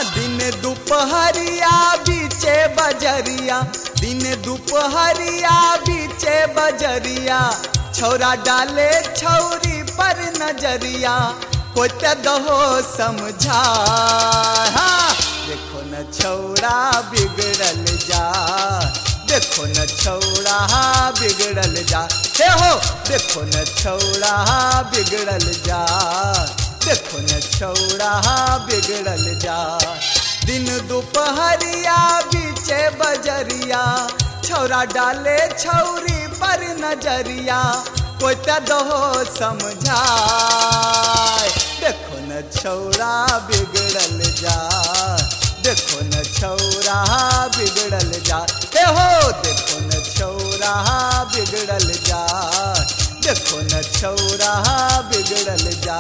दिन दुपहरिया बीचे बजरिया, दिन दुपहरिया बीचे बजरिया, छौरा डाले छौरी पर नजरिया, कोई ते दहो समझा। देखो न छौरा बिगड़ल जा, देखो न छौरा बिगड़ल जा, हे हो देखो न छौरा बिगड़ल जा, देखो न छौरा बिगड़ल जा। दिन दुपहरिया बीचे बजरिया, छौरा डाले छौरी पर नजरिया, कोई ते दहो समझाए। देखो न छौरा बिगड़ल जा, देखो न छौरा बिगड़ल जा, हे हो देखो न छौरा बिगड़ल जा, देखो न छौरा बिगड़ल जा।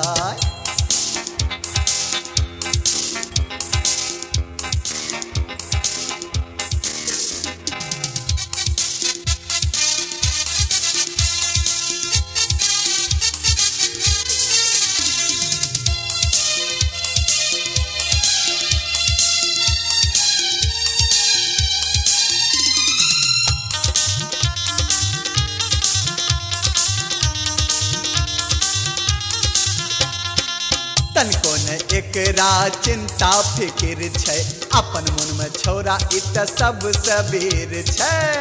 तनको न एकरा चिंता फिकिर छै, अपन मन में छौरा इत सब सबीर छै।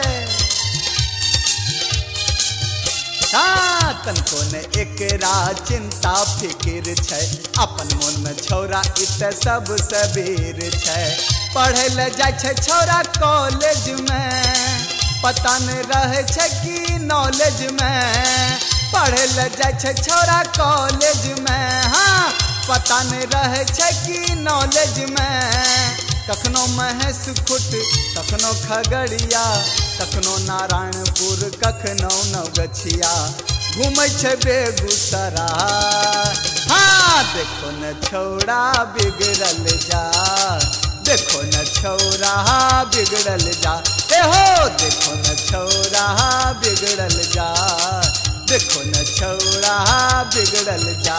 तनको न एकरा चिंता फिकिर छै, अपन मन में छौरा इत सब सबीर छै। पढ़े ले जाय छै छौरा कॉलेज में, पता नहीं रहे छै कि नॉलेज में। पढ़े ले जाय छै छौरा कॉलेज में, हाँ पता नहीं रहे छै कि नॉलेज में। कखनो महेश खुट, कखनो खगड़िया, कखनो नारायणपुर, कखनो नवगछिया, घूमै छै बेगूसराय। हाँ देखो न छौरा बिगड़ल जा, देखो न छौरा बिगड़ल जा, हे हो देखो न छौरा बिगड़ल जा, देखो न छौरा बिगड़ल जा।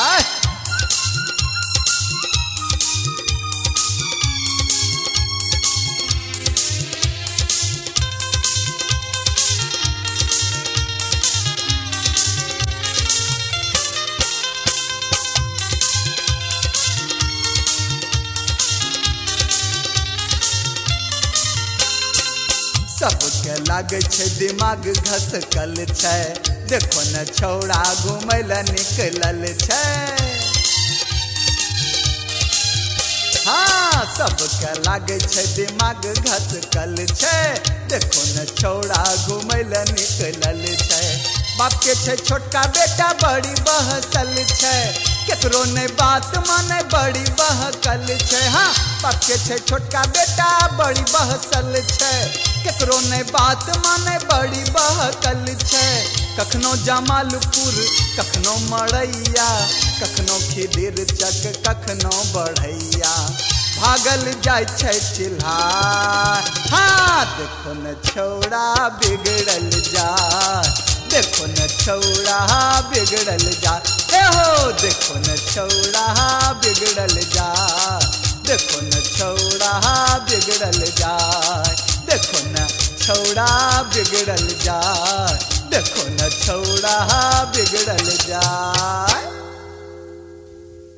सबके लागे छै दिमाग घसकल छै, देखो न छौरा घूमै ला निकलल छै। हाँ सबके लागे छै दिमाग घसकल छै, देखो न छौरा घूमै ला निकलल छै। बाप के छै छोटका बेटा बड़ी बहसल छै, केकरो नहीं बात माने बड़ी बहकल छै। हाँ बाप के छै छोटका बेटा बड़ी बहसल छै, केकरो नहीं बात माने बड़ी बहकल छै। कखनो जमालपुर, कखनो मड़ैया, कखनो खिदिर चक, कखनो बढ़ैया, भागल जाय छै चिल्हा। हाँ देखो न छौरा बिगड़ल जा, देखो न छौरा बिगड़ल जा, हे हो देखो न छौरा बिगड़ल जा, देखो न छौरा बिगड़ल जा, देखो न छौरा बिगड़ल जा, देखो न छौरा बिगड़ल जा।